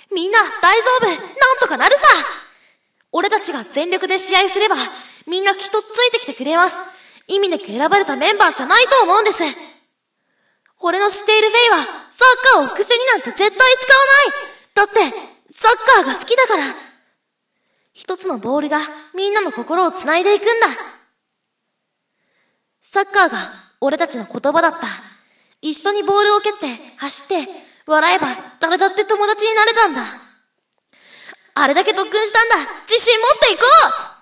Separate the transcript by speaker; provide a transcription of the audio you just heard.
Speaker 1: みんな大丈夫、なんとかなるさ。俺たちが全力で試合すれば、みんなきっとついてきてくれます。意味なく選ばれたメンバーじゃないと思うんです。俺の知っているフェイは、サッカーを復讐になんて絶対使わない。だって、サッカーが好きだから。一つのボールがみんなの心を繋いでいくんだ。サッカーが俺たちの言葉だった。一緒にボールを蹴って走って笑えば誰だって友達になれたんだ。あれだけ特訓したんだ。自信持っていこう。